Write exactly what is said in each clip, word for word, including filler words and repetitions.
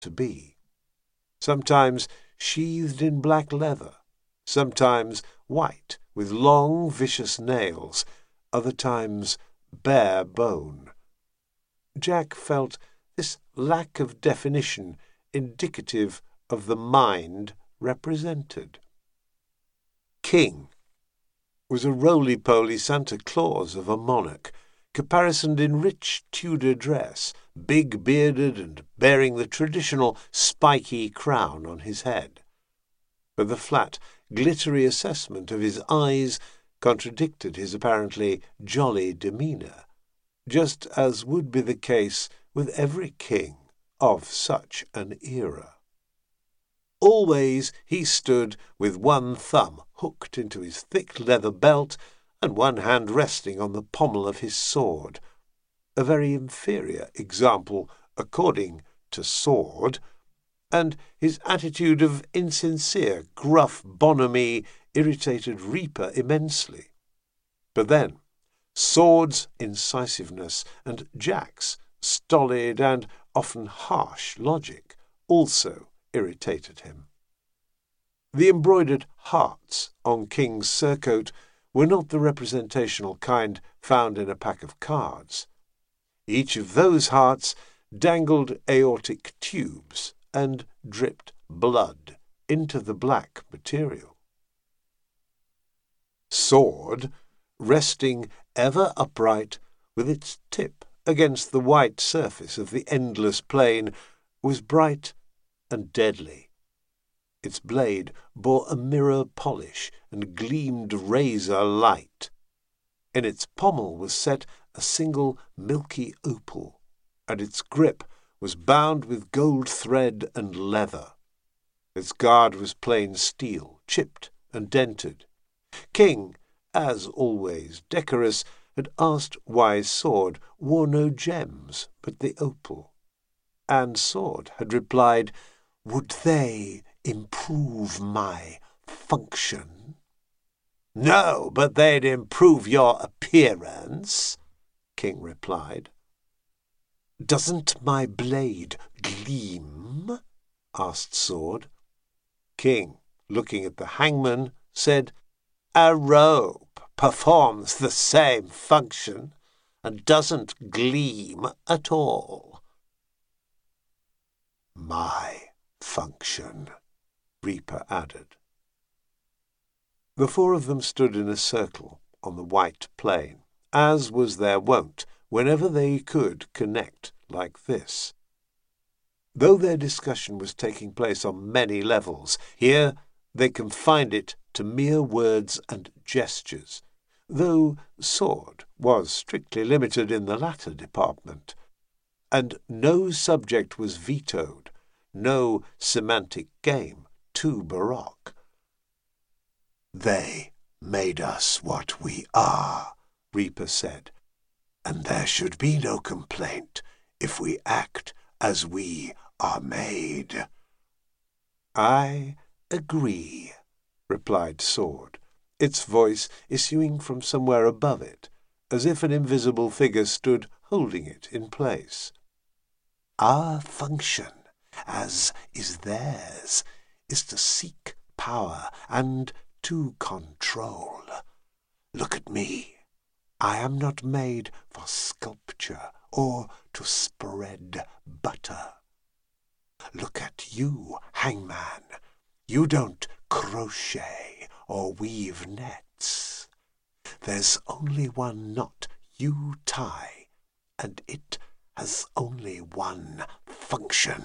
to be. Sometimes sheathed in black leather, sometimes white with long vicious nails, other times bare bone. Jack felt this lack of definition indicative of the mind represented. King was a roly-poly Santa Claus of a monarch, caparisoned in rich Tudor dress, big-bearded and bearing the traditional spiky crown on his head. But the flat, glittery assessment of his eyes contradicted his apparently jolly demeanour, just as would be the case with every king of such an era. Always he stood with one thumb hooked into his thick leather belt and one hand resting on the pommel of his sword, a very inferior example according to Sword, and his attitude of insincere, gruff bonhomie irritated Reaper immensely. But then, Sword's incisiveness and Jack's stolid and often harsh logic also irritated him. The embroidered hearts on King's surcoat were not the representational kind found in a pack of cards. Each of those hearts dangled aortic tubes and dripped blood into the black material. Sword, resting ever upright with its tip against the white surface of the endless plain, was bright and deadly. Its blade bore a mirror polish and gleamed razor light. In its pommel was set a single milky opal, and its grip was bound with gold thread and leather. Its guard was plain steel, chipped and dented. King, as always decorous, had asked why Sword wore no gems but the opal, and Sword had replied, "Would they improve my function?" "No, but they'd improve your appearance," King replied. "Doesn't my blade gleam?" asked Sword. King, looking at the hangman, said, "A robe performs the same function and doesn't gleam at all." "My function," Reaper added. The four of them stood in a circle on the white plain, as was their wont whenever they could connect like this. Though their discussion was taking place on many levels, here they confined it to mere words and gestures, though Sword was strictly limited in the latter department, and no subject was vetoed, no semantic game too baroque. "They made us what we are," Reaper said, "and there should be no complaint if we act as we are made." "I agree," replied Sword, its voice issuing from somewhere above it, as if an invisible figure stood holding it in place. "Our function, as is theirs, is to seek power and to control. Look at me. I am not made for sculpture or to spread butter. Look at you, hangman. You don't crochet or weave nets. There's only one knot you tie, and it has only one function."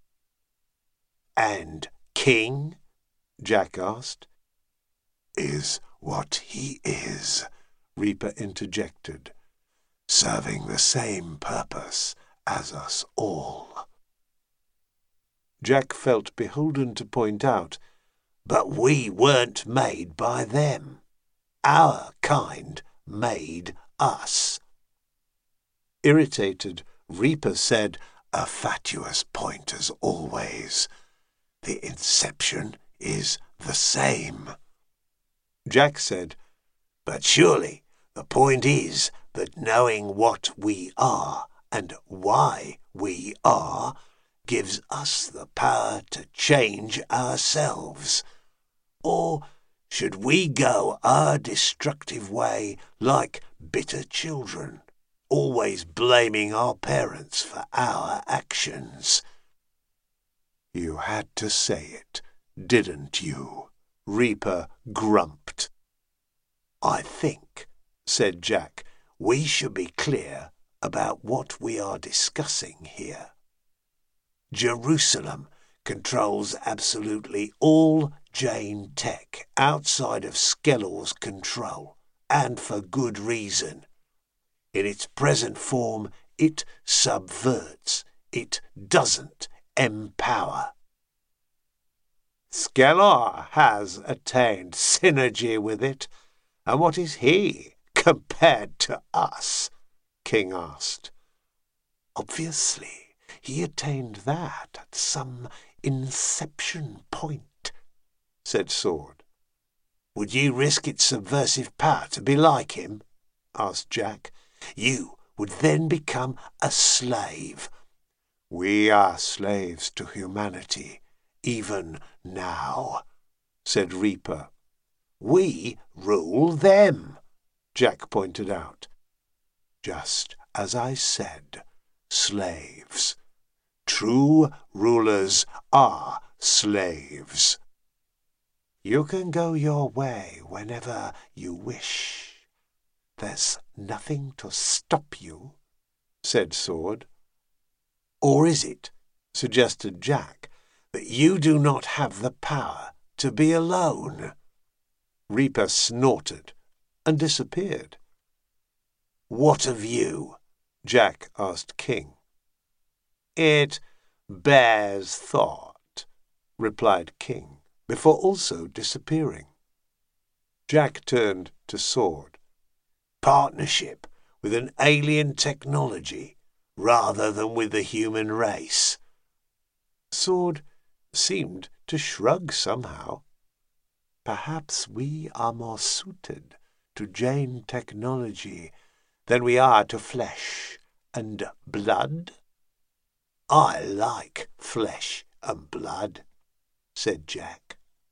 "And King?" Jack asked. "Is what he is," Reaper interjected, "serving the same purpose as us all." Jack felt beholden to point out, "But we weren't made by them. Our kind made us." Irritated, Reaper said, "A fatuous point as always. The inception is the same." Jack said, "But surely the point is that knowing what we are and why we are gives us the power to change ourselves? Or should we go our destructive way like bitter children, always blaming our parents for our actions?" "You had to say it, didn't you?" Reaper grumped. "I think," said Jack, "we should be clear about what we are discussing here. Jerusalem controls absolutely all Jane tech outside of Skellor's control, and for good reason. In its present form, it subverts. It doesn't empower. Skellor has attained synergy with it, and what is he compared to us?" King asked. "Obviously, he attained that at some inception point," said Sword. "Would you risk its subversive power to be like him?" asked Jack. "You would then become a slave." "We are slaves to humanity, even now," said Reaper. "We rule them," Jack pointed out. "Just as I said, slaves. True rulers are slaves. You can go your way whenever you wish. There's nothing to stop you," said Sword. "Or is it," suggested Jack, "that you do not have the power to be alone?" Reaper snorted and disappeared. "What of you?" Jack asked King. "It bears thought," replied King, before also disappearing. Jack turned to Sword. "Partnership with an alien technology, rather than with the human race?" Sword seemed to shrug somehow. "Perhaps we are more suited to Jane technology than we are to flesh and blood?" "I like flesh and blood," said Jack.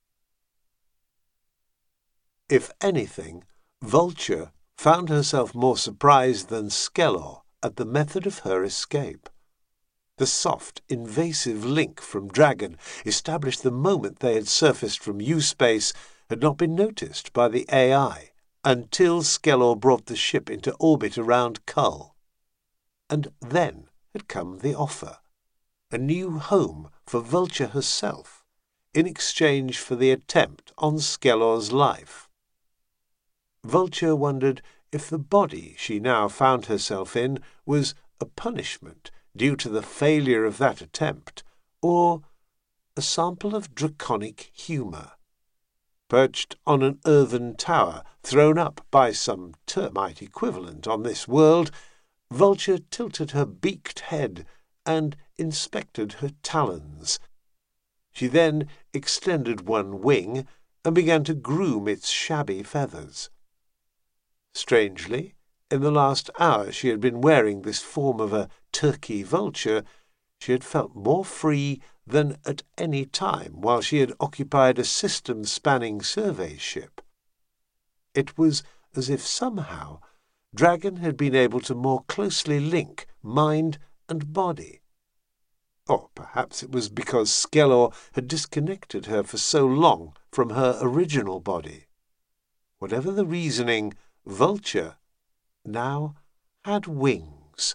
If anything, Vulture found herself more surprised than Skellor at the method of her escape. The soft, invasive link from Dragon, established the moment they had surfaced from U-space, had not been noticed by the A I until Skellor brought the ship into orbit around Kull. And then had come the offer, a new home for Vulture herself, in exchange for the attempt on Skellor's life. Vulture wondered if the body she now found herself in was a punishment due to the failure of that attempt, or a sample of draconic humour. Perched on an earthen tower thrown up by some termite equivalent on this world, Vulture tilted her beaked head and inspected her talons. She then extended one wing and began to groom its shabby feathers. Strangely, in the last hour she had been wearing this form of a turkey vulture, she had felt more free than at any time while she had occupied a system-spanning survey ship. It was as if somehow Dragon had been able to more closely link mind and body. Or perhaps it was because Skellor had disconnected her for so long from her original body. Whatever the reasoning, Vulture now had wings.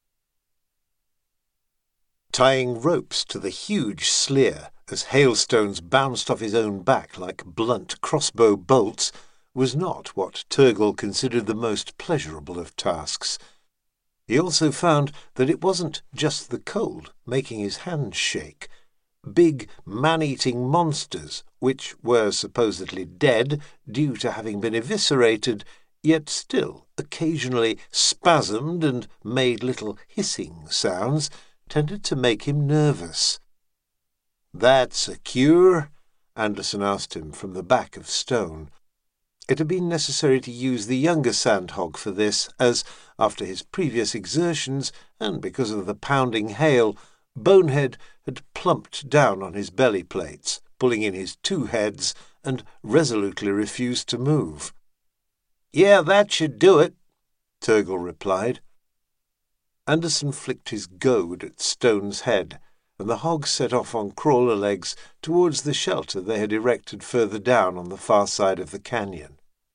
Tying ropes to the huge Sleer as hailstones bounced off his own back like blunt crossbow bolts was not what Turgle considered the most pleasurable of tasks. He also found that it wasn't just the cold making his hands shake. Big man-eating monsters, which were supposedly dead due to having been eviscerated, yet still occasionally spasmed and made little hissing sounds, tended to make him nervous. "That secure?" Anderson asked him from the back of Stone. It had been necessary to use the younger sandhog for this, as, after his previous exertions, and because of the pounding hail, Bonehead had plumped down on his belly plates, pulling in his two heads, and resolutely refused to move. "Yeah, that should do it," Turgle replied. Anderson flicked his goad at Stone's head, and the hog set off on crawler legs towards the shelter they had erected further down on the far side of the canyon.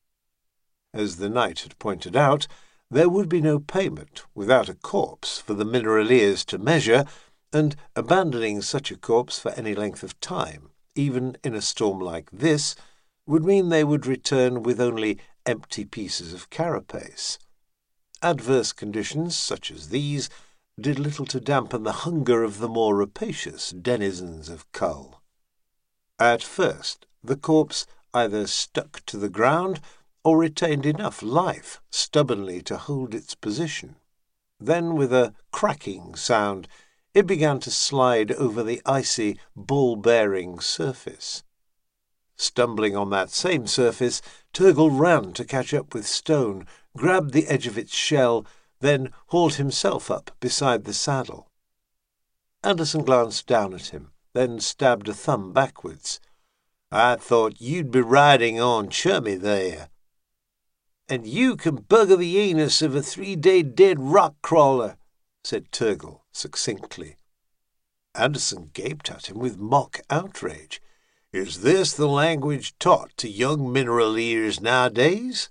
As the knight had pointed out, there would be no payment without a corpse for the mineraleers to measure, and abandoning such a corpse for any length of time, even in a storm like this, would mean they would return with only empty pieces of carapace. Adverse conditions such as these did little to dampen the hunger of the more rapacious denizens of Kull. At first, the corpse either stuck to the ground or retained enough life stubbornly to hold its position. Then, with a cracking sound, it began to slide over the icy, ball-bearing surface. Stumbling on that same surface, Turgle ran to catch up with Stone, grabbed the edge of its shell, then hauled himself up beside the saddle. Anderson glanced down at him, then stabbed a thumb backwards. "I thought you'd be riding on Chummy there." "And you can bugger the anus of a three-day dead rock-crawler," said Turgle succinctly. Anderson gaped at him with mock outrage. "Is this the language taught to young mineraleers nowadays?"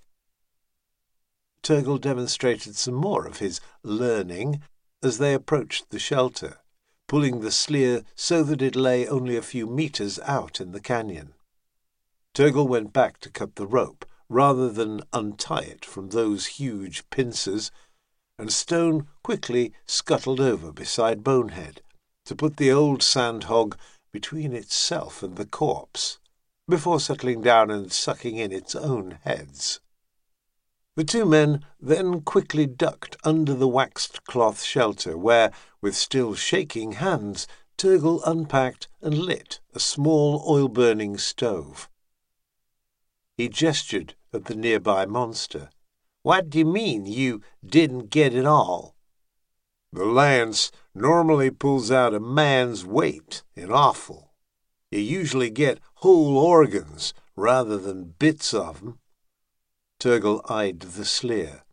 Turgle demonstrated some more of his learning as they approached the shelter, pulling the sleer so that it lay only a few metres out in the canyon. Turgle went back to cut the rope, rather than untie it from those huge pincers, and Stone quickly scuttled over beside Bonehead to put the old sandhog between itself and the corpse, before settling down and sucking in its own heads. The two men then quickly ducked under the waxed cloth shelter, where, with still shaking hands, Turgle unpacked and lit a small oil-burning stove. He gestured at the nearby monster. "What do you mean, you didn't get it all?" "The lance normally pulls out a man's weight in offal. You usually get whole organs rather than bits of 'em." Turgle eyed the sleer.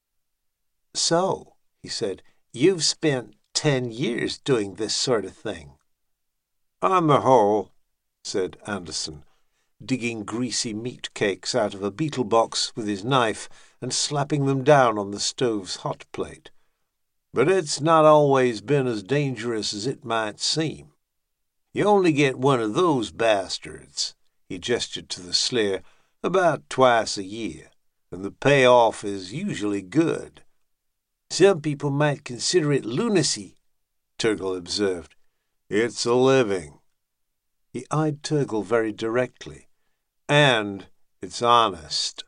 "So," he said, "you've spent ten years doing this sort of thing." "On the whole," said Anderson, digging greasy meat cakes out of a beetle box with his knife and slapping them down on the stove's hot plate. "But it's not always been as dangerous as it might seem. You only get one of those bastards," he gestured to the sleer, "about twice a year, and the payoff is usually good." "Some people might consider it lunacy," Turgle observed. "It's a living." He eyed Turgle very directly. "And it's honest."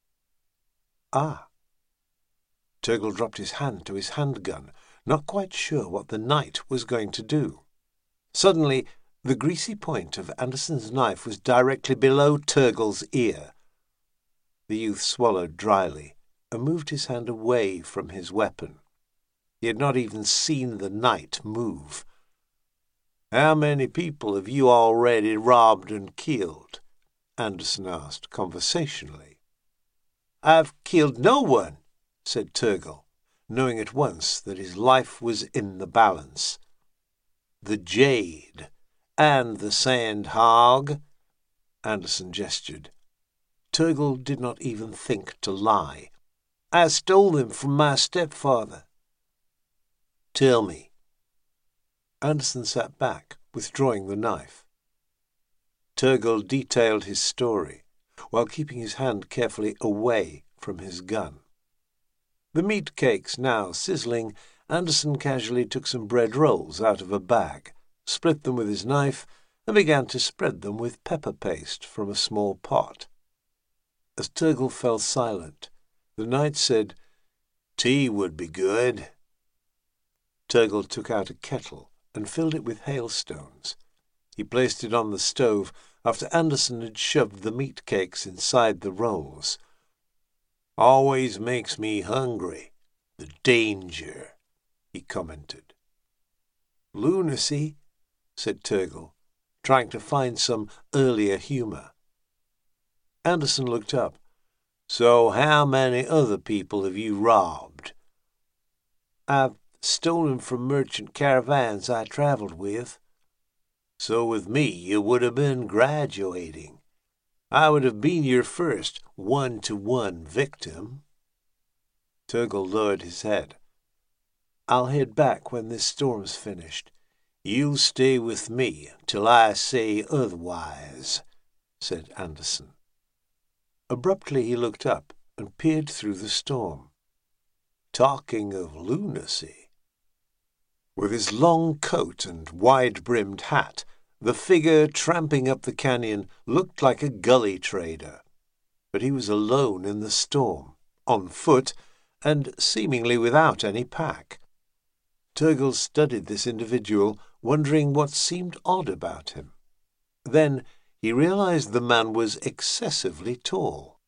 "Ah." Turgle dropped his hand to his handgun, not quite sure what the knight was going to do. Suddenly, the greasy point of Anderson's knife was directly below Turgle's ear. The youth swallowed dryly and moved his hand away from his weapon. He had not even seen the knight move. "How many people have you already robbed and killed?" Anderson asked conversationally. "I've killed no one," said Turgle, knowing at once that his life was in the balance. "The jade and the sandhog," Anderson gestured. Turgle did not even think to lie. "I stole them from my stepfather." "Tell me." Anderson sat back, withdrawing the knife. Turgle detailed his story, while keeping his hand carefully away from his gun. The meat cakes now sizzling, Anderson casually took some bread rolls out of a bag, split them with his knife, and began to spread them with pepper paste from a small pot. As Turgle fell silent, the knight said, "Tea would be good." Turgle took out a kettle and filled it with hailstones. He placed it on the stove after Anderson had shoved the meat cakes inside the rolls. "Always makes me hungry, the danger," he commented. "Lunacy," said Turgle, trying to find some earlier humour. Anderson looked up. "So how many other people have you robbed?" "I've stolen from merchant caravans I travelled with." "So with me you would have been graduating. I would have been your first one-to-one victim." Turgle lowered his head. "I'll head back when this storm's finished." "You'll stay with me till I say otherwise," said Anderson. Abruptly he looked up and peered through the storm. "Talking of lunacy." With his long coat and wide-brimmed hat, the figure tramping up the canyon looked like a gully trader. But he was alone in the storm, on foot, and seemingly without any pack. Turgle studied this individual, wondering what seemed odd about him. Then he realized the man was excessively tall.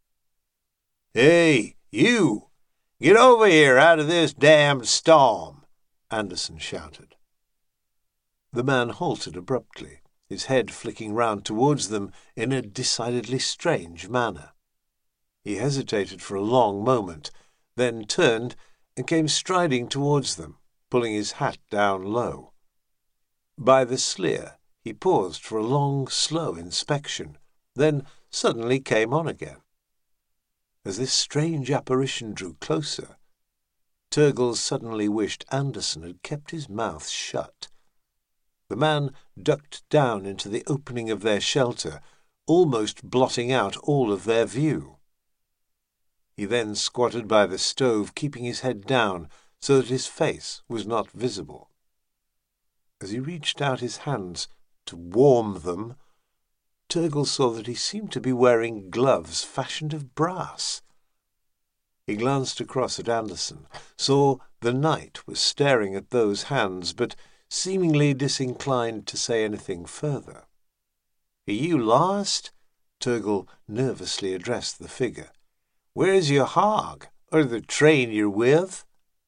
"Hey, you! Get over here out of this damned storm!" Anderson shouted. The man halted abruptly, his head flicking round towards them in a decidedly strange manner. He hesitated for a long moment, then turned and came striding towards them, pulling his hat down low. By the Slier he paused for a long, slow inspection, then suddenly came on again. As this strange apparition drew closer, Turgle suddenly wished Anderson had kept his mouth shut. The man ducked down into the opening of their shelter, almost blotting out all of their view. He then squatted by the stove, keeping his head down so that his face was not visible. As he reached out his hands to warm them, Turgle saw that he seemed to be wearing gloves fashioned of brass. He glanced across at Anderson, saw the knight was staring at those hands, but seemingly disinclined to say anything further. "Are you lost?" Turgle nervously addressed the figure. "Where's your hog, or the train you're with?"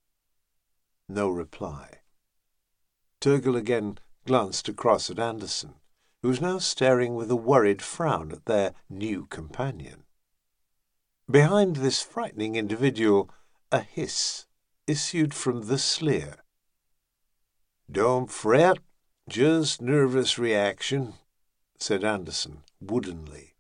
No reply. Turgle again glanced across at Anderson, who was now staring with a worried frown at their new companion. Behind this frightening individual, a hiss issued from the Slier. "Don't fret, just nervous reaction," said Anderson woodenly.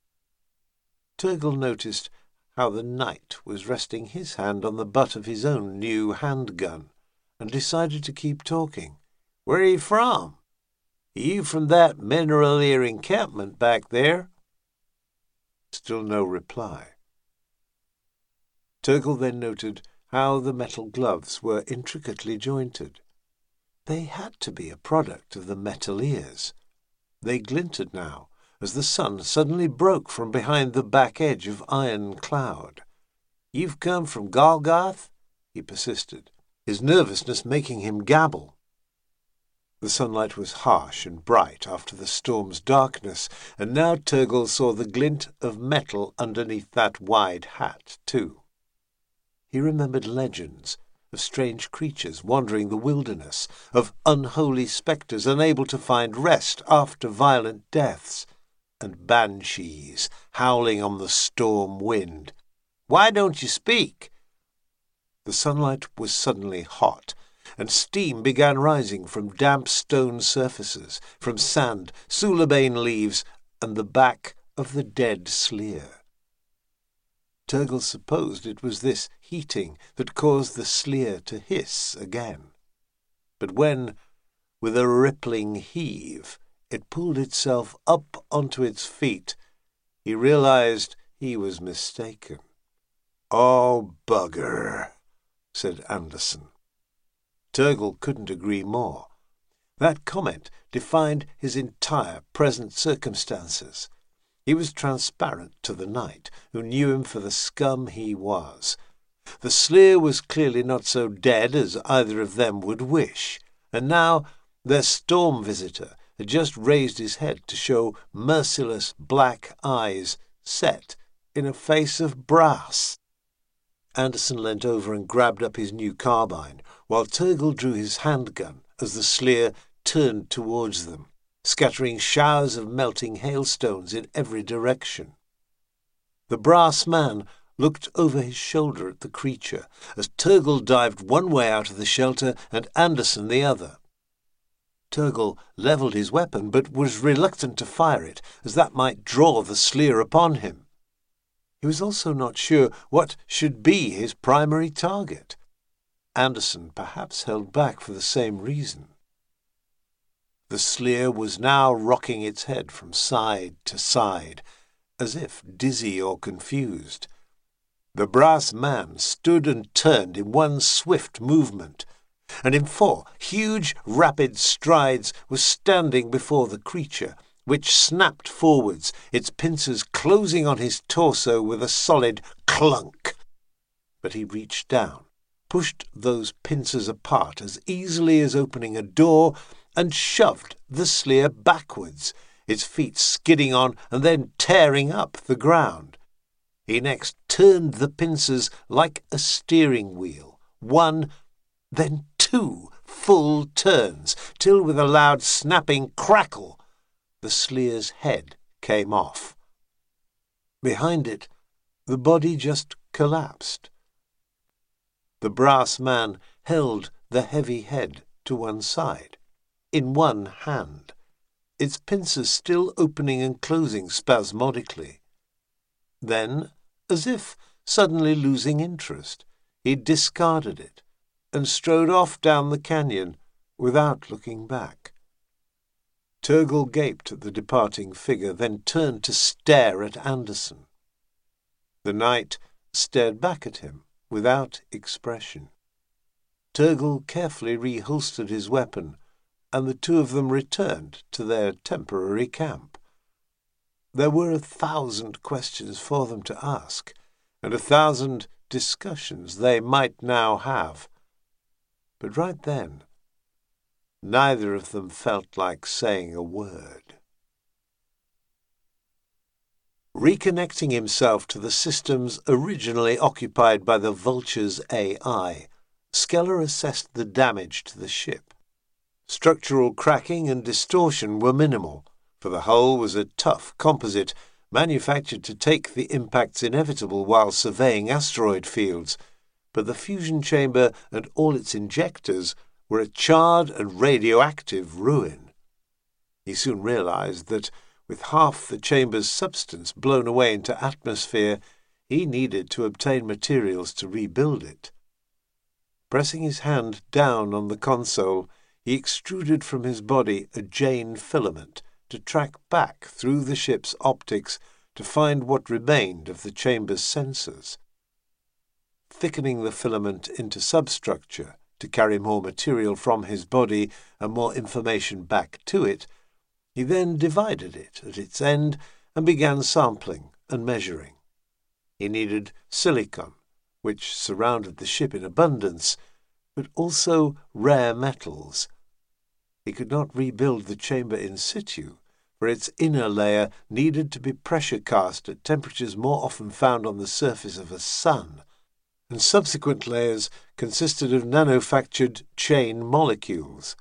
Turgle noticed how the knight was resting his hand on the butt of his own new handgun, and decided to keep talking. "Where are you from? Are you from that mineral-ear encampment back there?" Still no reply. Turgle then noted how the metal gloves were intricately jointed. They had to be a product of the metal ears. They glinted now, as the sun suddenly broke from behind the back edge of iron cloud. "You've come from Golgoth?" he persisted, his nervousness making him gabble. The sunlight was harsh and bright after the storm's darkness, and now Turgle saw the glint of metal underneath that wide hat, too. He remembered legends of strange creatures wandering the wilderness, of unholy spectres unable to find rest after violent deaths, and banshees howling on the storm wind. "Why don't you speak?" The sunlight was suddenly hot, and steam began rising from damp stone surfaces, from sand, soulabane leaves, and the back of the dead Slier. Turgle supposed it was this heating that caused the Slier to hiss again. But when, with a rippling heave, it pulled itself up onto its feet, he realized he was mistaken. "Oh, bugger," said Anderson. Turgle couldn't agree more. That comment defined his entire present circumstances. He was transparent to the knight, who knew him for the scum he was. The Slier was clearly not so dead as either of them would wish, and now their storm visitor had just raised his head to show merciless black eyes set in a face of brass. Anderson leant over and grabbed up his new carbine, while Turgle drew his handgun as the Sleer turned towards them, scattering showers of melting hailstones in every direction. The brass man looked over his shoulder at the creature as Turgle dived one way out of the shelter and Anderson the other. Turgle levelled his weapon, but was reluctant to fire it, as that might draw the Sleer upon him. He was also not sure what should be his primary target. Anderson perhaps held back for the same reason. The Sleer was now rocking its head from side to side, as if dizzy or confused. The brass man stood and turned in one swift movement, and in four huge, rapid strides was standing before the creature, which snapped forwards, its pincers closing on his torso with a solid clunk. But he reached down, pushed those pincers apart as easily as opening a door, and shoved the Sleer backwards, its feet skidding on and then tearing up the ground. He next turned the pincers like a steering wheel, one, then two full turns, till with a loud snapping crackle, the Sleer's head came off. Behind it, the body just collapsed. The brass man held the heavy head to one side, in one hand, its pincers still opening and closing spasmodically. Then, as if suddenly losing interest, he discarded it and strode off down the canyon without looking back. Turgle gaped at the departing figure, then turned to stare at Anderson. The knight stared back at him without expression. Turgle carefully reholstered his weapon, and the two of them returned to their temporary camp. There were a thousand questions for them to ask, and a thousand discussions they might now have. But right then, neither of them felt like saying a word. Reconnecting himself to the systems originally occupied by the Vulture's A I, Skeller assessed the damage to the ship. Structural cracking and distortion were minimal, for the hull was a tough composite manufactured to take the impacts inevitable while surveying asteroid fields, but the fusion chamber and all its injectors were a charred and radioactive ruin. He soon realized that, with half the chamber's substance blown away into atmosphere, he needed to obtain materials to rebuild it. Pressing his hand down on the console, he extruded from his body a Jane filament to track back through the ship's optics to find what remained of the chamber's sensors. Thickening the filament into substructure to carry more material from his body and more information back to it, he then divided it at its end and began sampling and measuring. He needed silicon, which surrounded the ship in abundance, but also rare metals. He could not rebuild the chamber in situ, for its inner layer needed to be pressure cast at temperatures more often found on the surface of a sun, and subsequent layers consisted of nanofactured chain molecules.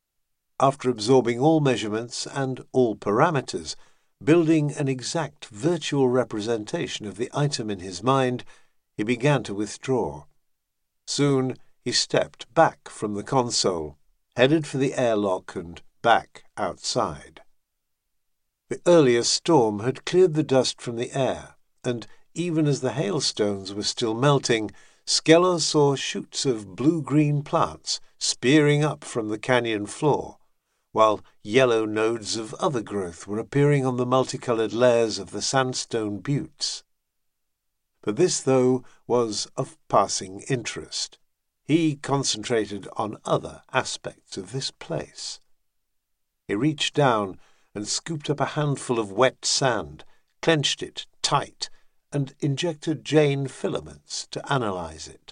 After absorbing all measurements and all parameters, building an exact virtual representation of the item in his mind, he began to withdraw. Soon he stepped back from the console, headed for the airlock and back outside. The earlier storm had cleared the dust from the air, and even as the hailstones were still melting, Skeller saw shoots of blue-green plants spearing up from the canyon floor, while yellow nodes of other growth were appearing on the multicolored layers of the sandstone buttes. But this, though, was of passing interest. He concentrated on other aspects of this place. He reached down and scooped up a handful of wet sand, clenched it tight, and injected Jane filaments to analyze it.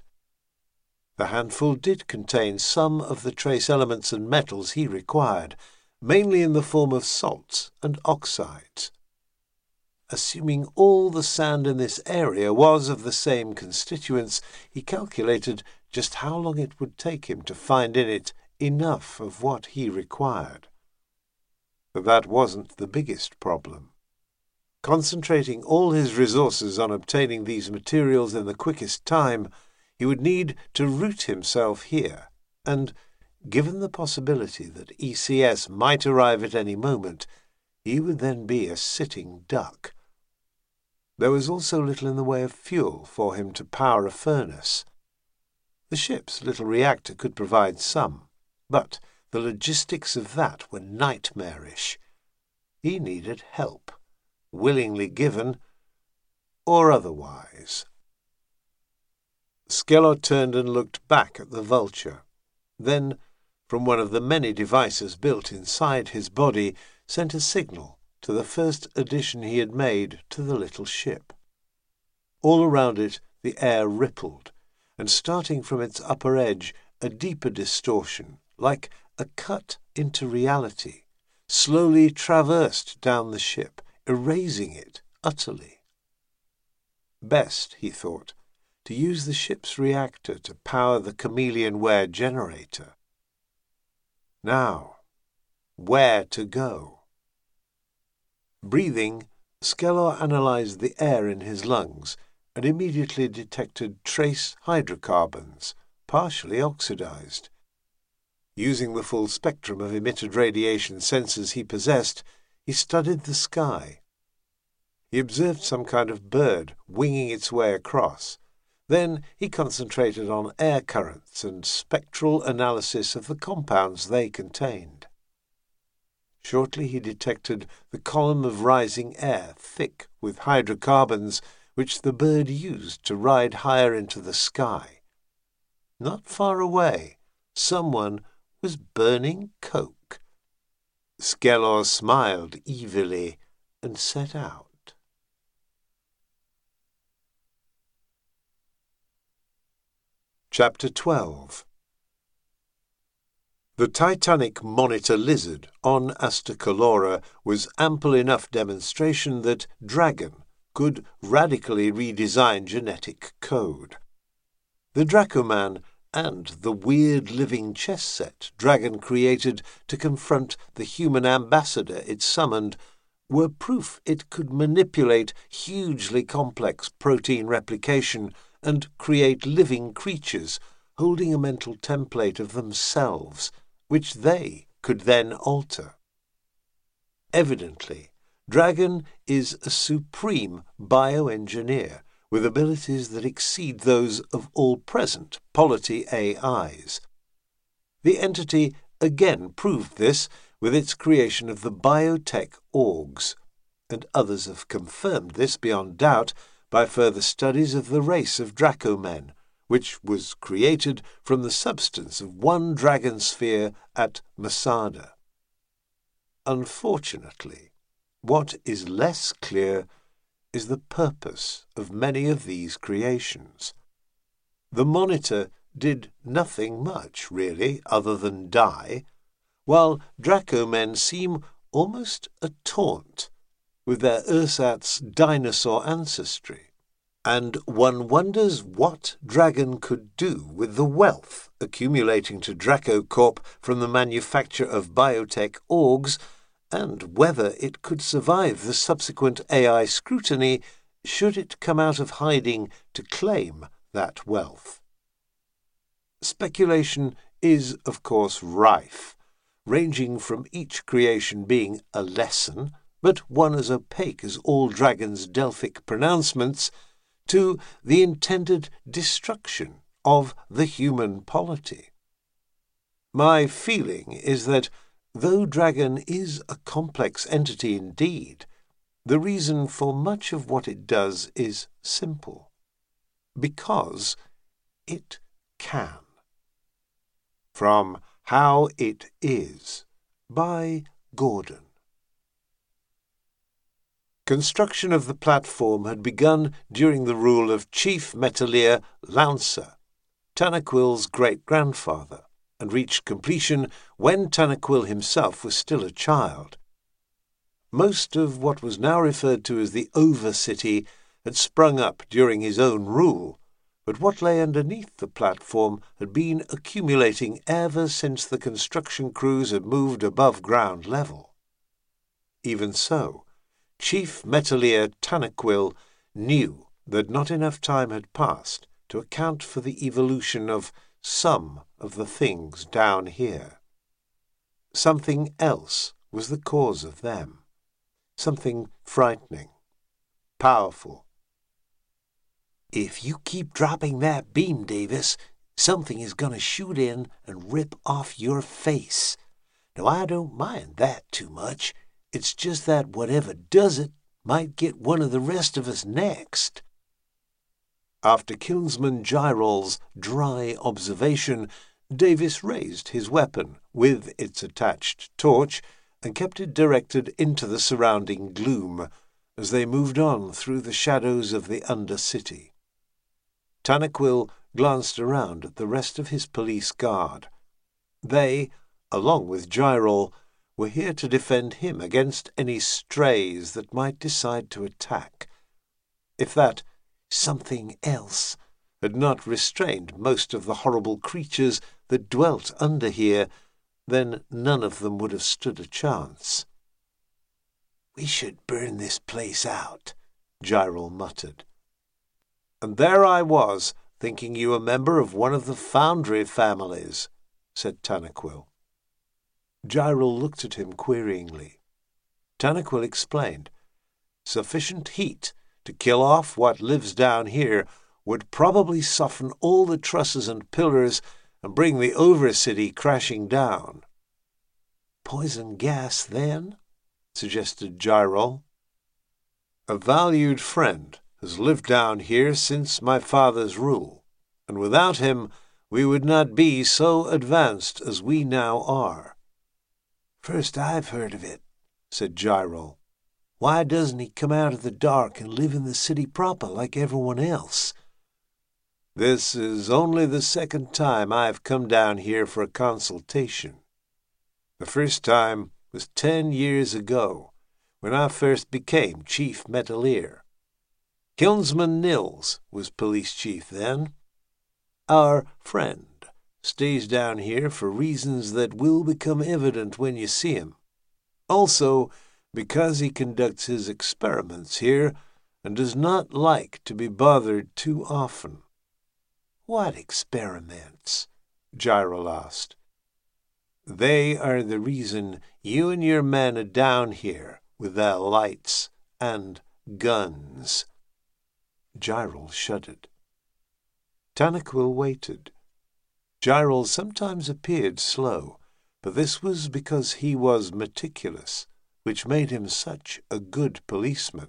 The handful did contain some of the trace elements and metals he required, mainly in the form of salts and oxides. Assuming all the sand in this area was of the same constituents, he calculated just how long it would take him to find in it enough of what he required. But that wasn't the biggest problem. Concentrating all his resources on obtaining these materials in the quickest time, he would need to root himself here, and, given the possibility that E C S might arrive at any moment, he would then be a sitting duck. There was also little in the way of fuel for him to power a furnace. The ship's little reactor could provide some, but the logistics of that were nightmarish. He needed help, willingly given, or otherwise. Skellor turned and looked back at the vulture. Then, from one of the many devices built inside his body, sent a signal to the first addition he had made to the little ship. All around it the air rippled, and starting from its upper edge, a deeper distortion, like a cut into reality, slowly traversed down the ship, erasing it utterly. Best, he thought, to use the ship's reactor to power the Chameleon-ware generator. Now, where to go? Breathing, Skellor analyzed the air in his lungs and immediately detected trace hydrocarbons, partially oxidized. Using the full spectrum of emitted radiation sensors he possessed, he studied the sky. He observed some kind of bird winging its way across. Then he concentrated on air currents and spectral analysis of the compounds they contained. Shortly he detected the column of rising air thick with hydrocarbons which the bird used to ride higher into the sky. Not far away, someone was burning coke. Skellor smiled evilly and set out. Chapter twelve. The Titanic monitor lizard on Astacolora was ample enough demonstration that Dragon could radically redesign genetic code. The Dracoman and the weird living chess set Dragon created to confront the human ambassador it summoned were proof it could manipulate hugely complex protein replication and create living creatures holding a mental template of themselves, which they could then alter. Evidently, Dragon is a supreme bioengineer with abilities that exceed those of all present Polity A Is. The entity again proved this with its creation of the biotech orgs, and others have confirmed this beyond doubt by further studies of the race of Dracomen, which was created from the substance of one dragon sphere at Masada. Unfortunately, what is less clear is the purpose of many of these creations. The Monitor did nothing much, really, other than die, while Dracomen seem almost a taunt with their ersatz dinosaur ancestry, and one wonders what Dragon could do with the wealth accumulating to DracoCorp from the manufacture of biotech orgs, and whether it could survive the subsequent A I scrutiny should it come out of hiding to claim that wealth. Speculation is, of course, rife, ranging from each creation being a lesson, but one as opaque as all Dragon's Delphic pronouncements, to the intended destruction of the human polity. My feeling is that, though Dragon is a complex entity indeed, the reason for much of what it does is simple. Because it can. From How It Is, by Gordon. Construction of the platform had begun during the rule of Chief Metalier Launcer, Tanaquil's great-grandfather, and reached completion when Tanaquil himself was still a child. Most of what was now referred to as the Overcity had sprung up during his own rule, but what lay underneath the platform had been accumulating ever since the construction crews had moved above ground level. Even so, Chief Metalier Tanaquil knew that not enough time had passed to account for the evolution of some of the things down here. Something else was the cause of them. Something frightening, powerful. "If you keep dropping that beam, Davis, something is going to shoot in and rip off your face. Now, I don't mind that too much. It's just that whatever does it might get one of the rest of us next." After Kinsman Gyrol's dry observation, Davis raised his weapon with its attached torch and kept it directed into the surrounding gloom as they moved on through the shadows of the Undercity. Tanaquil glanced around at the rest of his police guard. They, along with Gyrol, were here to defend him against any strays that might decide to attack. If that something else had not restrained most of the horrible creatures that dwelt under here, then none of them would have stood a chance. "We should burn this place out," Gyrol muttered. "And there I was, thinking you a member of one of the foundry families," said Tanaquil. Gyrol looked at him queryingly. Tanaquil explained. "Sufficient heat to kill off what lives down here would probably soften all the trusses and pillars and bring the Overcity crashing down." "Poison gas, then?" suggested Gyrol. "A valued friend has lived down here since my father's rule, and without him we would not be so advanced as we now are." "First I've heard of it," said Gyrol. "Why doesn't he come out of the dark and live in the city proper like everyone else?" "This is only the second time I've come down here for a consultation. The first time was ten years ago, when I first became Chief Metalier. Kinsman Nils was police chief then. Our friend stays down here for reasons that will become evident when you see him. Also, because he conducts his experiments here and does not like to be bothered too often." "What experiments?" Gyrol asked. "They are the reason you and your men are down here with their lights and guns." Gyrol shuddered. Tanaquil waited. Gyrol sometimes appeared slow, but this was because he was meticulous, which made him such a good policeman.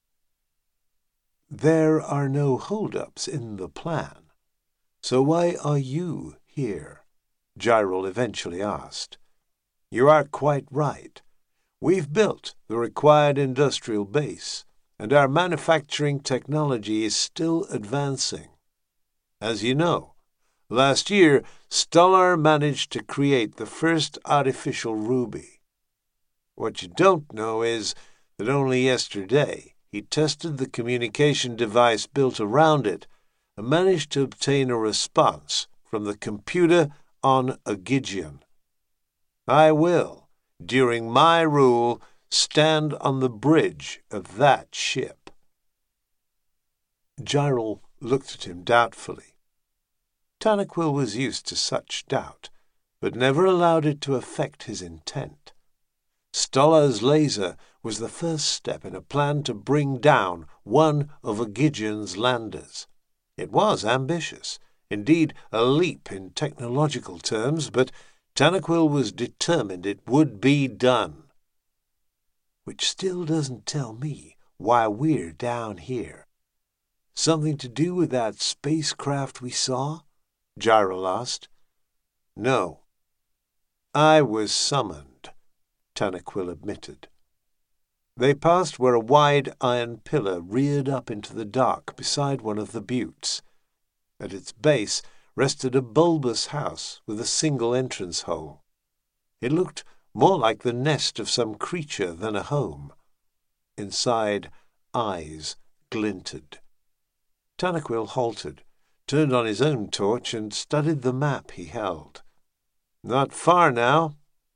"There are no hold-ups in the plan. So why are you here?" Gyrol eventually asked. "You are quite right. We've built the required industrial base, and our manufacturing technology is still advancing. As you know, last year Stolar managed to create the first artificial ruby. What you don't know is that only yesterday he tested the communication device built around it and managed to obtain a response from the computer on Agigion. I will, during my rule, stand on the bridge of that ship." Gyrol looked at him doubtfully. Tanaquil was used to such doubt, but never allowed it to affect his intent. Stolar's laser was the first step in a plan to bring down one of Agigion's landers. It was ambitious, indeed a leap in technological terms, but Tanaquil was determined it would be done. "Which still doesn't tell me why we're down here. Something to do with that spacecraft we saw?" Gyrol asked. "No. I was summoned," Tanaquil admitted. They passed where a wide iron pillar reared up into the dark beside one of the buttes. At its base rested a bulbous house with a single entrance hole. It looked more like the nest of some creature than a home. Inside, eyes glinted. Tanaquil halted, turned on his own torch and studied the map he held. Not far now.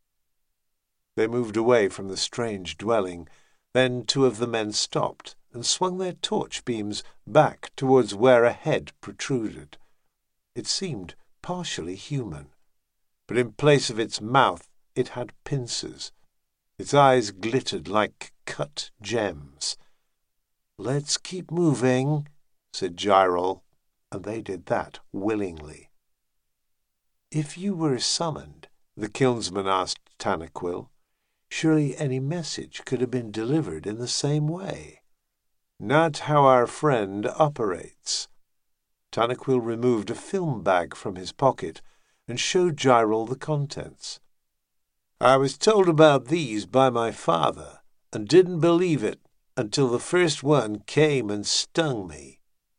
They moved away from the strange dwelling. Then two of the men stopped and swung their torch beams back towards where a head protruded. It seemed partially human, but in place of its mouth it had pincers. Its eyes glittered like cut gems. "Let's keep moving," said Gyrol, and they did that willingly. "If you were summoned," the kilnsman asked Tanaquil, "surely any message could have been delivered in the same way." "Not how our friend operates." Tanaquil removed a film bag from his pocket and showed Gyrol the contents. "I was told about these by my father, and didn't believe it until the first one came and stung me."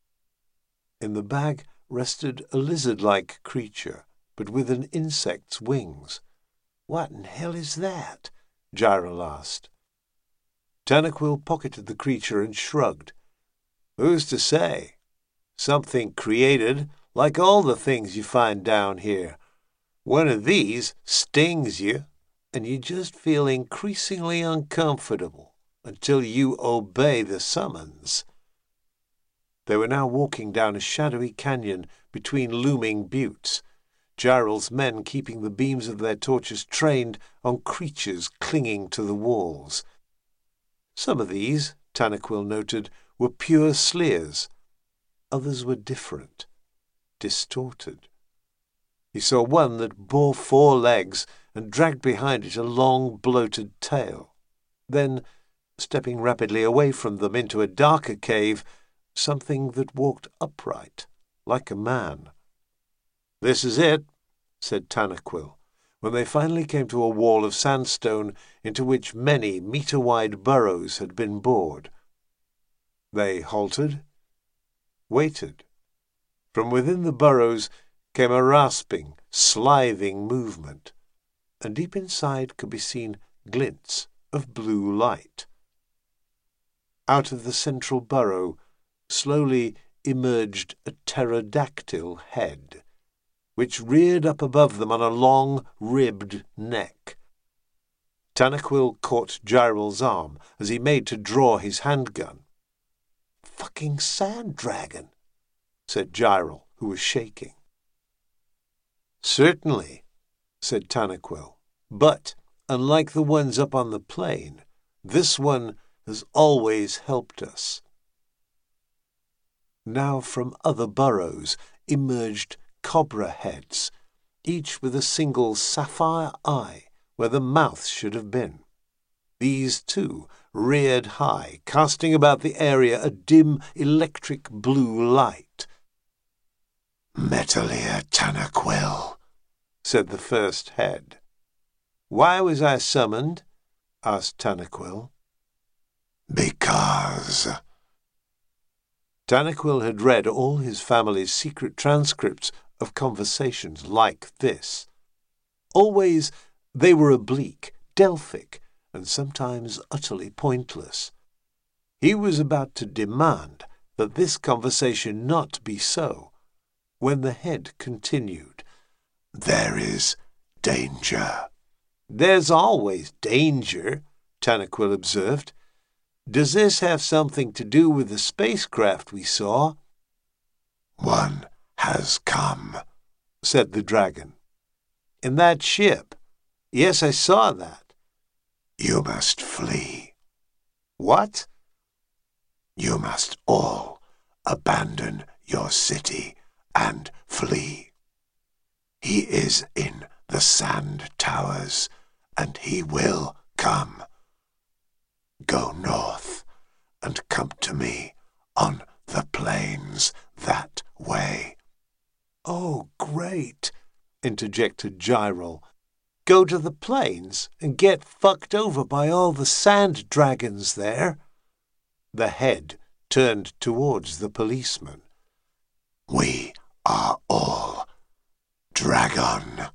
In the bag rested a lizard-like creature, but with an insect's wings. "What in hell is that?" Gyrol asked. Tanaquil pocketed the creature and shrugged. "Who's to say? Something created, like all the things you find down here. One of these stings you, and you just feel increasingly uncomfortable until you obey the summons." They were now walking down a shadowy canyon between looming buttes, Gyrol's men keeping the beams of their torches trained on creatures clinging to the walls. Some of these, Tanaquil noted, were pure sleers. Others were different, distorted. He saw one that bore four legs and dragged behind it a long, bloated tail. Then, stepping rapidly away from them into a darker cave, something that walked upright, like a man. "This is it," said Tanaquil, when they finally came to a wall of sandstone into which many metre-wide burrows had been bored. They halted, waited. From within the burrows came a rasping, slithing movement, and deep inside could be seen glints of blue light. Out of the central burrow slowly emerged a pterodactyl head, which reared up above them on a long, ribbed neck. Tanaquil caught Gyrol's arm as he made to draw his handgun. "Fucking sand dragon," said Gyrol, who was shaking. "Certainly," said Tanaquil, "but, unlike the ones up on the plain, this one has always helped us." Now from other burrows emerged cobra heads, each with a single sapphire eye where the mouth should have been. These, too, reared high, casting about the area a dim electric blue light. "Metalier Tanaquil," said the first head. "Why was I summoned?" asked Tanaquil. "Because..." Tanaquil had read all his family's secret transcripts of conversations like this. Always they were oblique, Delphic, and sometimes utterly pointless. He was about to demand that this conversation not be so, when the head continued. "There is danger." "There's always danger," Tanaquil observed. "Does this have something to do with the spacecraft we saw?" "One has come," said the dragon. "In that ship? Yes, I saw that." "You must flee." "What?" "You must all abandon your city and flee. He is in the sand towers, and he will come. Go north and come to me on the plains that way." "Oh, great," interjected Gyrol. "Go to the plains and get fucked over by all the sand dragons there?" The head turned towards the policeman. "We are all dragon."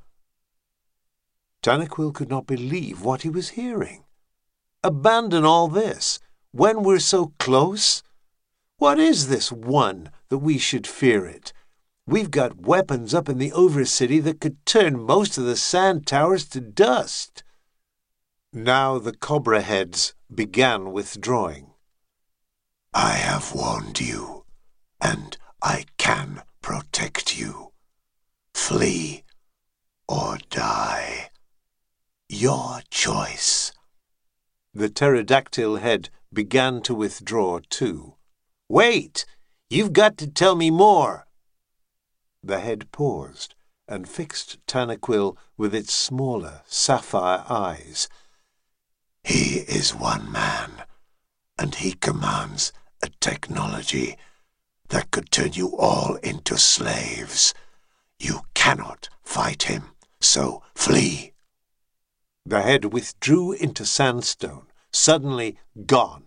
Tanaquil could not believe what he was hearing. "Abandon all this, when we're so close? What is this one that we should fear it? We've got weapons up in the Overcity that could turn most of the sand towers to dust." Now the Cobra heads began withdrawing. "I have warned you, and I can protect you. Flee or die. Your choice." The pterodactyl head began to withdraw too. "Wait! You've got to tell me more." The head paused and fixed Tanaquil with its smaller sapphire eyes. "He is one man, and he commands a technology that could turn you all into slaves. You cannot fight him, so flee." The head withdrew into sandstone, suddenly gone.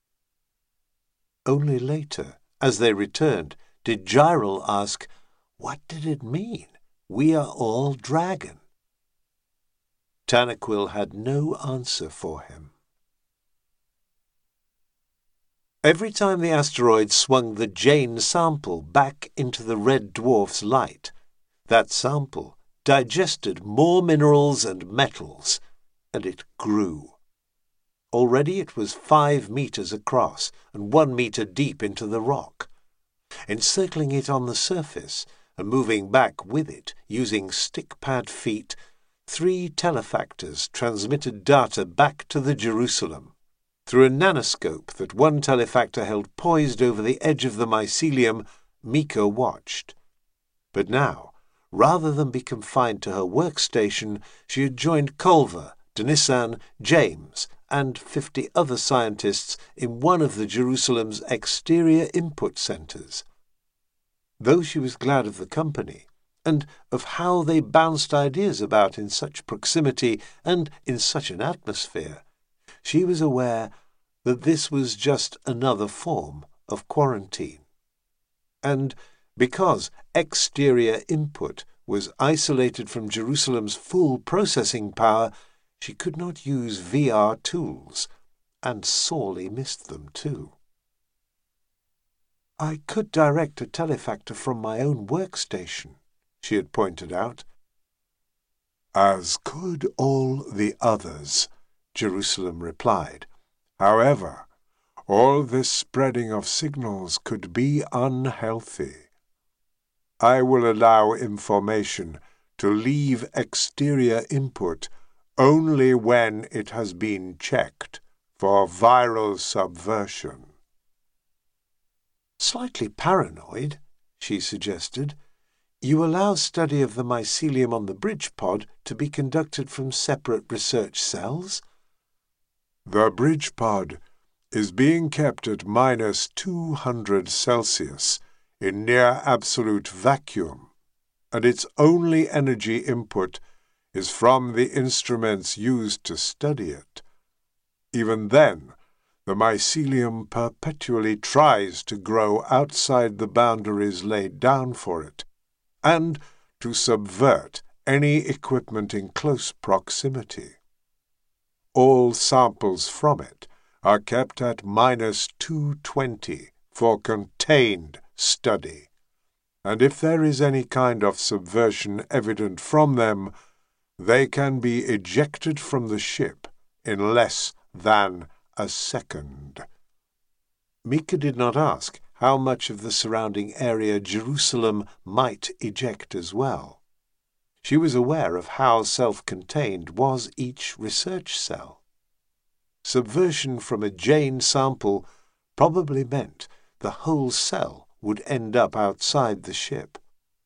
Only later, as they returned, did Gyral ask, "What did it mean? We are all dragon." Tanaquil had no answer for him. Every time the asteroid swung the Jane sample back into the red dwarf's light, that sample digested more minerals and metals, and it grew. Already it was five meters across and one meter deep into the rock. Encircling it on the surface and moving back with it using stick-pad feet, three telefactors transmitted data back to the Jerusalem. Through a nanoscope that one telefactor held poised over the edge of the mycelium, Mika watched. But now, rather than be confined to her workstation, she had joined Culver, Denisan, James, and fifty other scientists in one of the Jerusalem's exterior input centers. Though she was glad of the company, and of how they bounced ideas about in such proximity and in such an atmosphere, she was aware that this was just another form of quarantine. And because exterior input was isolated from Jerusalem's full processing power, she could not use V R tools, and sorely missed them too. "I could direct a telefactor from my own workstation," she had pointed out. "As could all the others," Jerusalem replied. "However, all this spreading of signals could be unhealthy. I will allow information to leave exterior input only when it has been checked for viral subversion." "Slightly paranoid," she suggested. "You allow study of the mycelium on the bridge pod to be conducted from separate research cells?" "The bridge pod is being kept at minus two hundred Celsius in near absolute vacuum, and its only energy input is from the instruments used to study it. Even then, the mycelium perpetually tries to grow outside the boundaries laid down for it, and to subvert any equipment in close proximity. All samples from it are kept at minus two twenty for contained study, and if there is any kind of subversion evident from them, they can be ejected from the ship in less than a second." Mika did not ask how much of the surrounding area Jerusalem might eject as well. She was aware of how self-contained was each research cell. Subversion from a Jane sample probably meant the whole cell would end up outside the ship.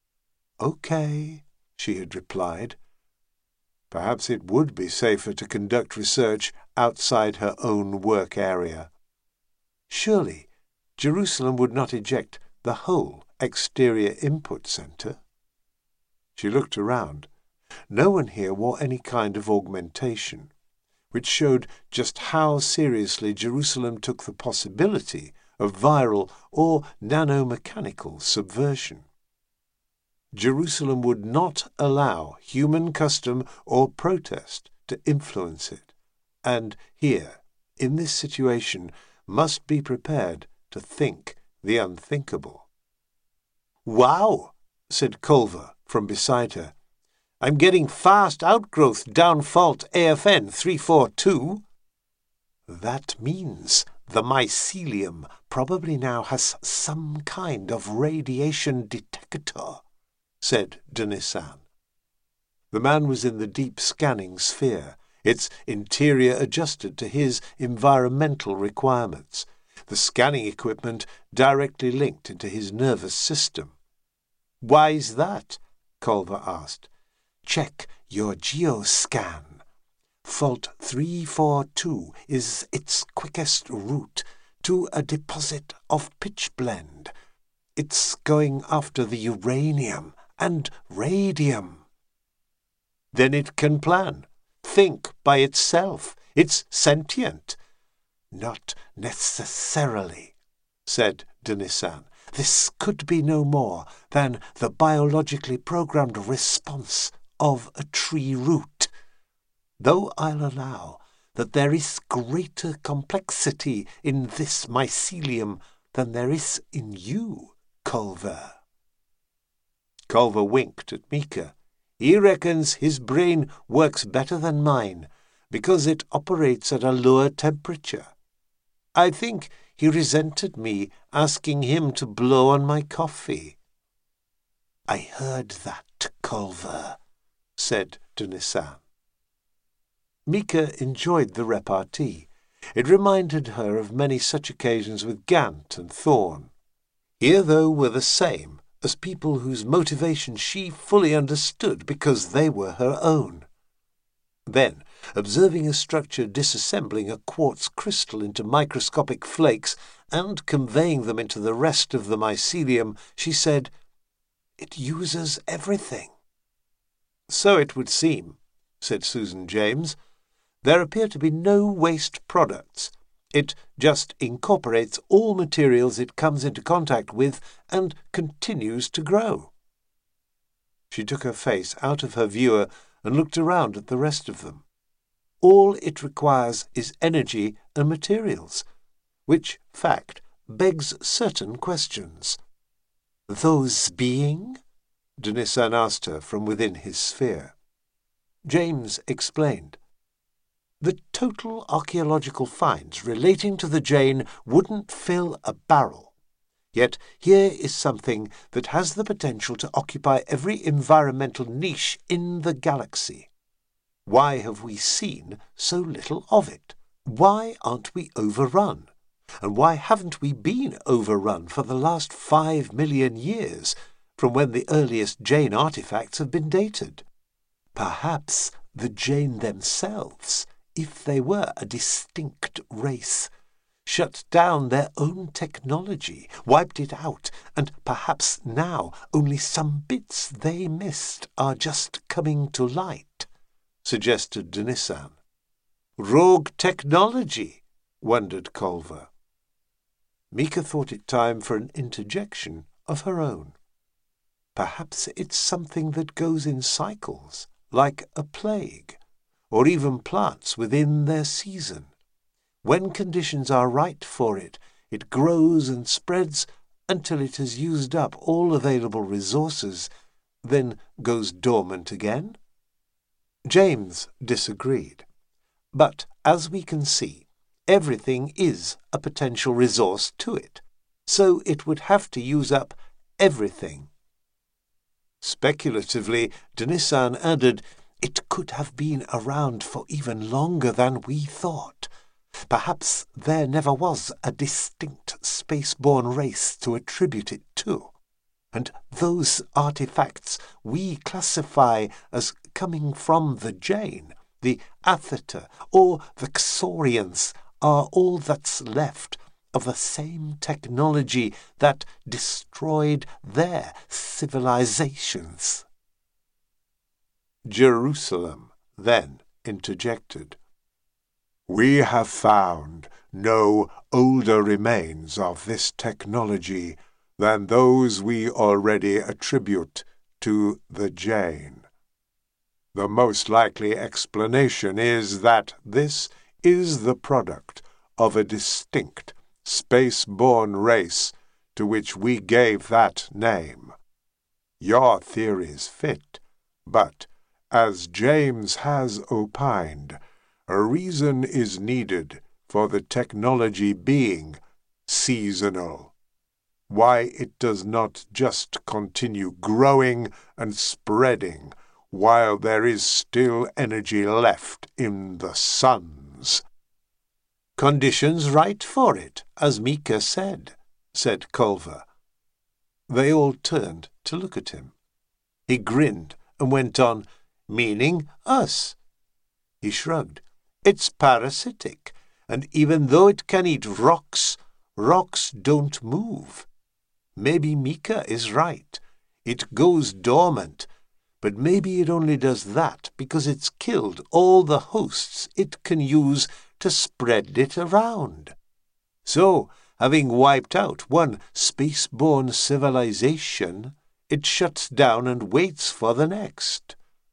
"Okay," she had replied. Perhaps it would be safer to conduct research outside her own work area. Surely Jerusalem would not eject the whole exterior input center. She looked around. No one here wore any kind of augmentation, which showed just how seriously Jerusalem took the possibility of viral or nanomechanical subversion. Jerusalem would not allow human custom or protest to influence it, and here, in this situation, must be prepared to think the unthinkable. "Wow!" said Culver from beside her. I'm getting fast outgrowth down fault A F N three four two. That means the mycelium probably now has some kind of radiation detector, said Denisan. The man was in the deep scanning sphere, its interior adjusted to his environmental requirements, the scanning equipment directly linked into his nervous system. Why's that? Culver asked. Check your geoscan. Fault three four two is its quickest route to a deposit of pitchblende. It's going after the uranium and radium. Then it can plan, think by itself. It's sentient. Not necessarily, said Denisan. This could be no more than the biologically programmed response of a tree root. Though I'll allow that there is greater complexity in this mycelium than there is in you, Culver. Culver winked at Mika. He reckons his brain works better than mine because it operates at a lower temperature. I think he resented me asking him to blow on my coffee. I heard that, Culver, said Denisan. Mika enjoyed the repartee. It reminded her of many such occasions with Gant and Thorne. Here, though, were the same as people whose motivation she fully understood because they were her own. Then, observing a structure disassembling a quartz crystal into microscopic flakes and conveying them into the rest of the mycelium, she said, "It uses everything." "So it would seem," said Susan James. "There appear to be no waste products. It just incorporates all materials it comes into contact with and continues to grow." She took her face out of her viewer and looked around at the rest of them. All it requires is energy and materials, which fact begs certain questions. "Those being?" Denisan asked her from within his sphere. James explained. The total archaeological finds relating to the Jane wouldn't fill a barrel. Yet here is something that has the potential to occupy every environmental niche in the galaxy. Why have we seen so little of it? Why aren't we overrun? And why haven't we been overrun for the last five million years, from when the earliest Jane artifacts have been dated? Perhaps the Jane themselves, if they were a distinct race, shut down their own technology, wiped it out, and perhaps now only some bits they missed are just coming to light, suggested Denisan. Rogue technology, wondered Culver. Mika thought it time for an interjection of her own. Perhaps it's something that goes in cycles, like a plague, or even plants within their season. When conditions are right for it, it grows and spreads until it has used up all available resources, then goes dormant again. James disagreed. But, as we can see, everything is a potential resource to it, so it would have to use up everything. Speculatively, Denisan added, "It could have been around for even longer than we thought. Perhaps there never was a distinct spaceborne race to attribute it to, and those artifacts we classify as coming from the Jane, the Atheta, or the Xorians are all that's left of the same technology that destroyed their civilizations." Jerusalem then interjected. "We have found no older remains of this technology than those we already attribute to the Jane. The most likely explanation is that this is the product of a distinct space-borne race to which we gave that name. Your theories fit, but, as James has opined, a reason is needed for the technology being seasonal. Why it does not just continue growing and spreading while there is still energy left in the suns. Conditions right for it, as Mika said, said Culver. They all turned to look at him. He grinned and went on, meaning us. He shrugged. It's parasitic, and even though it can eat rocks, rocks don't move. Maybe Mika is right. It goes dormant, but maybe it only does that because it's killed all the hosts it can use to spread it around. So, having wiped out one spaceborne civilization, it shuts down and waits for the next.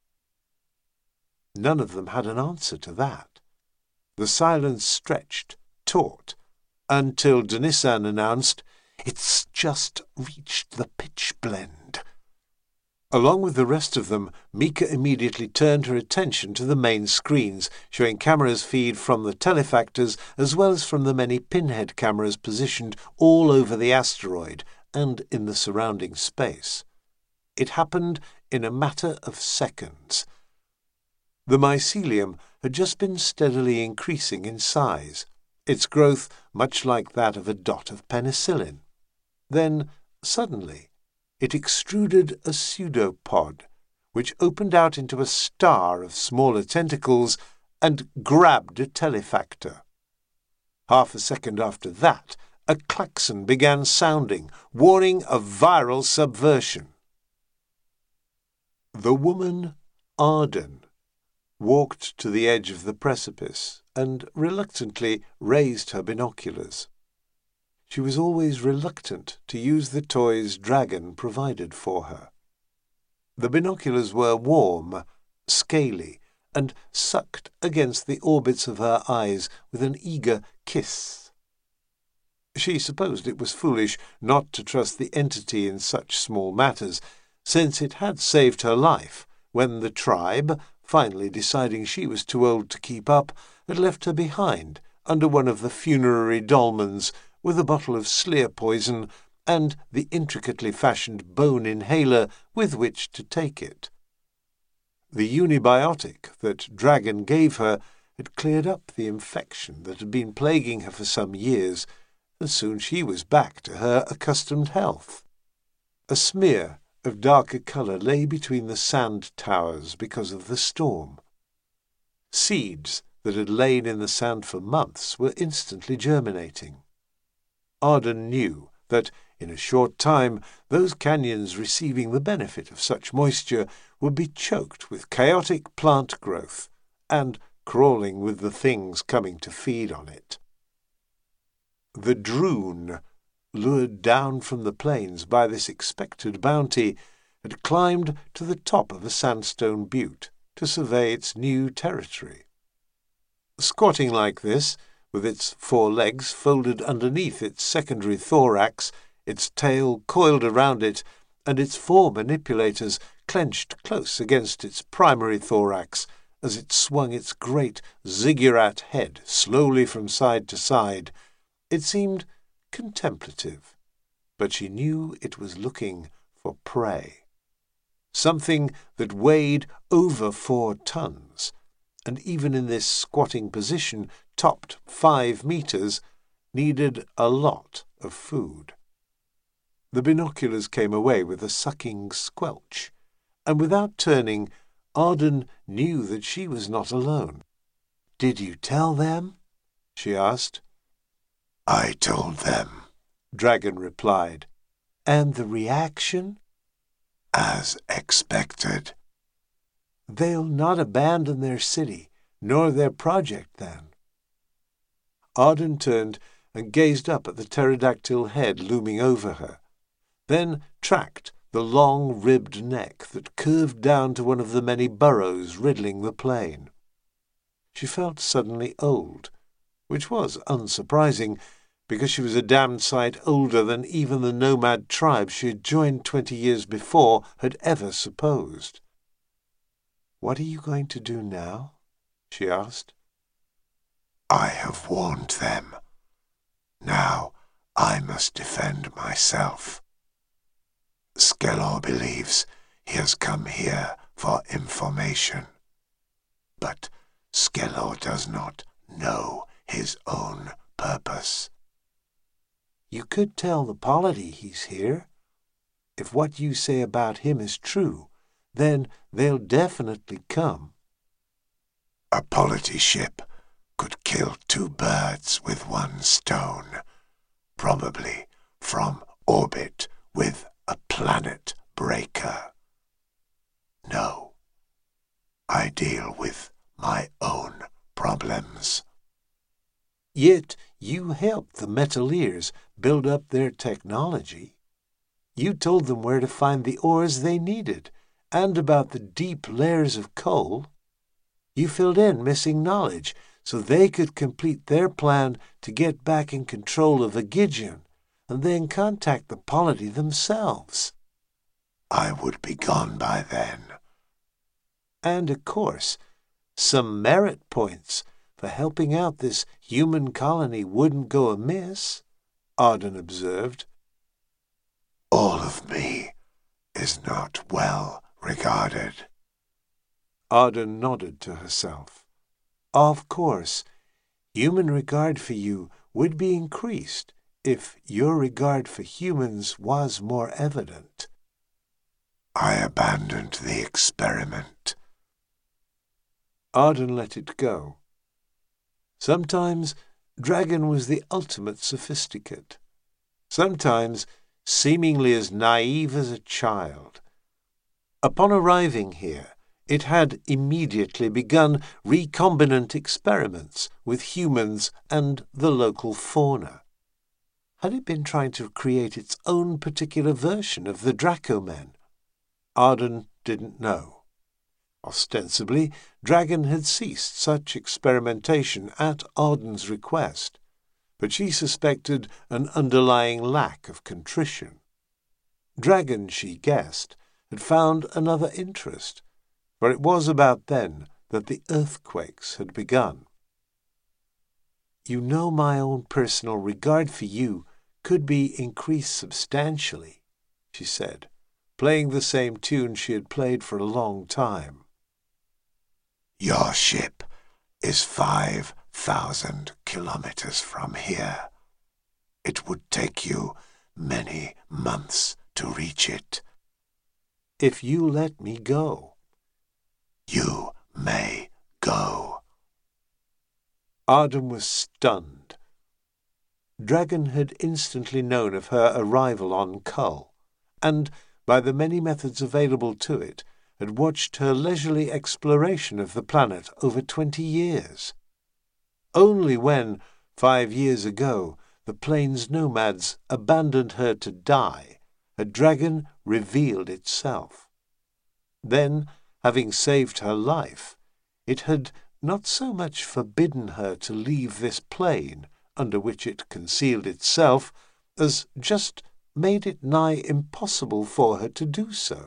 None of them had an answer to that. The silence stretched, taut, until Denissan announced, "It's just reached the pitch blende." Along with the rest of them, Mika immediately turned her attention to the main screens, showing cameras feed from the telefactors as well as from the many pinhead cameras positioned all over the asteroid and in the surrounding space. It happened in a matter of seconds. The mycelium had just been steadily increasing in size, its growth much like that of a dot of penicillin. Then, suddenly, it extruded a pseudopod, which opened out into a star of smaller tentacles and grabbed a telefactor. Half a second after that, a klaxon began sounding, warning of viral subversion. The woman, Arden, walked to the edge of the precipice and reluctantly raised her binoculars. She was always reluctant to use the toys Dragon provided for her. The binoculars were warm, scaly, and sucked against the orbits of her eyes with an eager kiss. She supposed it was foolish not to trust the entity in such small matters, since it had saved her life when the tribe, finally deciding she was too old to keep up, had left her behind under one of the funerary dolmens with a bottle of Sleer poison and the intricately fashioned bone inhaler with which to take it. The unibiotic that Dragon gave her had cleared up the infection that had been plaguing her for some years, and soon she was back to her accustomed health. A smear of darker colour lay between the sand towers because of the storm. Seeds that had lain in the sand for months were instantly germinating. Arden knew that, in a short time, those canyons receiving the benefit of such moisture would be choked with chaotic plant growth and crawling with the things coming to feed on it. The Droon, lured down from the plains by this expected bounty, had climbed to the top of a sandstone butte to survey its new territory. Squatting like this, with its four legs folded underneath its secondary thorax, its tail coiled around it, and its four manipulators clenched close against its primary thorax as it swung its great ziggurat head slowly from side to side, it seemed contemplative, but she knew it was looking for prey. Something that weighed over four tons, and even in this squatting position, topped five meters, needed a lot of food. The binoculars came away with a sucking squelch, and without turning, Arden knew that she was not alone. "Did you tell them?" she asked. "I told them," Dragon replied. "And the reaction?" "As expected." "They'll not abandon their city, nor their project, then." Arden turned and gazed up at the pterodactyl head looming over her, then tracked the long ribbed neck that curved down to one of the many burrows riddling the plain. She felt suddenly old, which was unsurprising, because she was a damned sight older than even the nomad tribe she had joined twenty years before had ever supposed. "What are you going to do now?" she asked. "I have warned them. Now I must defend myself. Skellor believes he has come here for information, but Skellor does not know his own purpose." "You could tell the polity he's here. If what you say about him is true, then they'll definitely come." "A polity ship could kill two birds with one stone, probably from orbit with a planet breaker. No, I deal with my own problems." "Yet you helped the Metaliers build up their technology. You told them where to find the ores they needed, and about the deep layers of coal. You filled in missing knowledge so they could complete their plan to get back in control of Agigion, and then contact the polity themselves." "I would be gone by then." "And, of course, some merit points for helping out this human colony wouldn't go amiss," Arden observed. "All of me is not well regarded." Arden nodded to herself. "Of course, human regard for you would be increased if your regard for humans was more evident." "I abandoned the experiment." Arden let it go. Sometimes Dragon was the ultimate sophisticate. Sometimes seemingly as naive as a child. Upon arriving here, it had immediately begun recombinant experiments with humans and the local fauna. Had it been trying to create its own particular version of the Dracomen? Arden didn't know. Ostensibly, Dragon had ceased such experimentation at Arden's request, but she suspected an underlying lack of contrition. Dragon, she guessed, had found another interest, for it was about then that the earthquakes had begun. "You know my own personal regard for you could be increased substantially," she said, playing the same tune she had played for a long time. "Your ship is five thousand kilometers from here. It would take you many months to reach it." "If you let me go." "You may go." Arden was stunned. Dragon had instantly known of her arrival on Kull, and, by the many methods available to it, had watched her leisurely exploration of the planet over twenty years. Only when, five years ago, the plains nomads abandoned her to die, had Dragon revealed itself. Then, having saved her life, it had not so much forbidden her to leave this plane under which it concealed itself, as just made it nigh impossible for her to do so.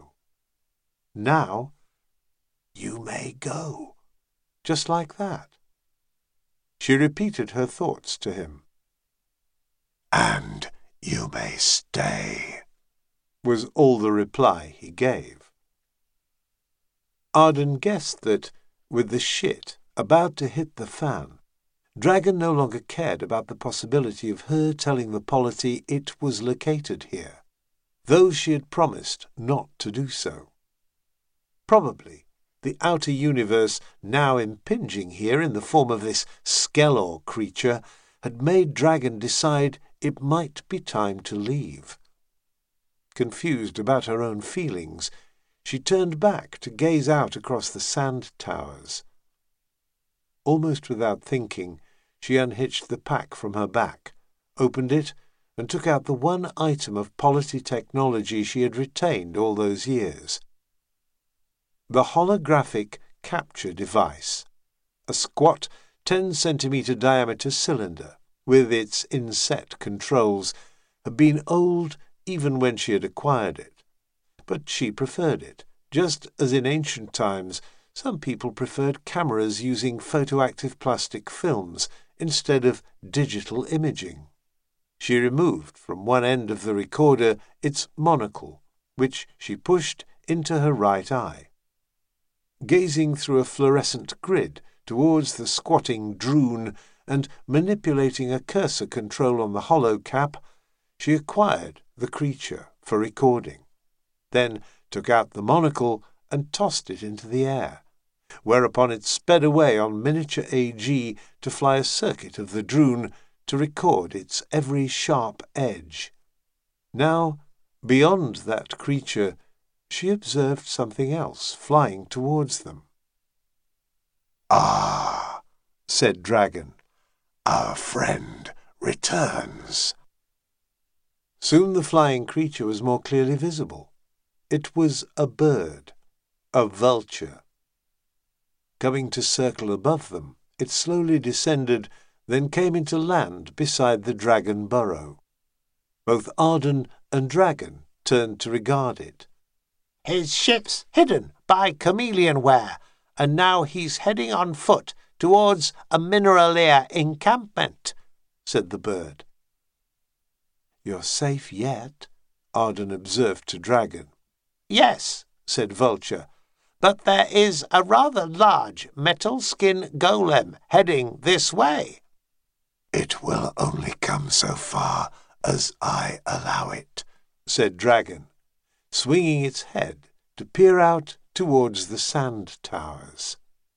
Now, "You may go," just like that. She repeated her thoughts to him. "And you may stay," was all the reply he gave. Arden guessed that, with the shit about to hit the fan, Dragon no longer cared about the possibility of her telling the polity it was located here, though she had promised not to do so. Probably the outer universe now impinging here in the form of this Skellor creature had made Dragon decide it might be time to leave. Confused about her own feelings, she turned back to gaze out across the sand towers. Almost without thinking, she unhitched the pack from her back, opened it, and took out the one item of polity technology she had retained all those years. The holographic capture device, a squat ten centimetre diameter cylinder with its inset controls, had been old even when she had acquired it. But she preferred it, just as in ancient times some people preferred cameras using photoactive plastic films instead of digital imaging. She removed from one end of the recorder its monocle, which she pushed into her right eye. Gazing through a fluorescent grid towards the squatting Droon and manipulating a cursor control on the hollow cap, she acquired the creature for recording, then took out the monocle and tossed it into the air, whereupon it sped away on miniature A G to fly a circuit of the Droon to record its every sharp edge. Now, beyond that creature, she observed something else flying towards them. "Ah," said Dragon, "our friend returns." Soon the flying creature was more clearly visible. It was a bird, a vulture. Coming to circle above them, it slowly descended, then came into land beside the dragon burrow. Both Arden and Dragon turned to regard it. "His ship's hidden by chameleon ware, and now he's heading on foot towards a mineraleer encampment," said the bird. "You're safe yet," Arden observed to Dragon. "Yes," said Vulture, "but there is a rather large metal skin golem heading this way." "It will only come so far as I allow it," said Dragon, swinging its head to peer out towards the sand towers.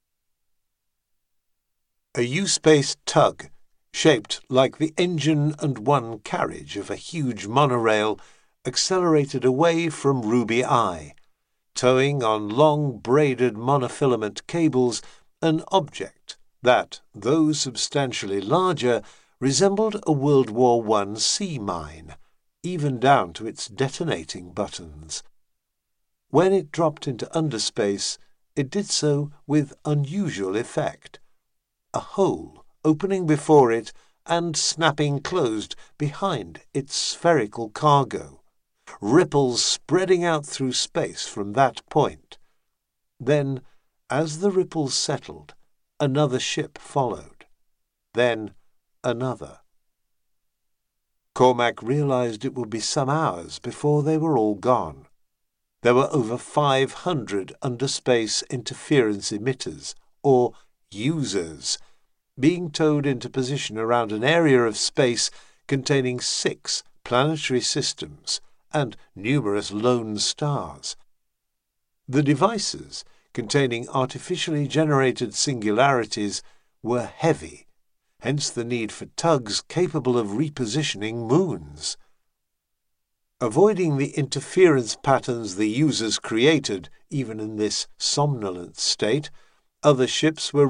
A U-Space tug, shaped like the engine and one carriage of a huge monorail, accelerated away from Ruby Eye, towing on long braided monofilament cables an object that, though substantially larger, resembled a World War One sea mine, even down to its detonating buttons. When it dropped into underspace, it did so with unusual effect, a hole opening before it and snapping closed behind its spherical cargo, ripples spreading out through space from that point. Then, as the ripples settled, another ship followed. Then another. Cormac realized it would be some hours before they were all gone. There were over five hundred underspace interference emitters, or users, being towed into position around an area of space containing six planetary systems and numerous lone stars. The devices, containing artificially generated singularities, were heavy, hence the need for tugs capable of repositioning moons. Avoiding the interference patterns the users created, even in this somnolent state, other ships were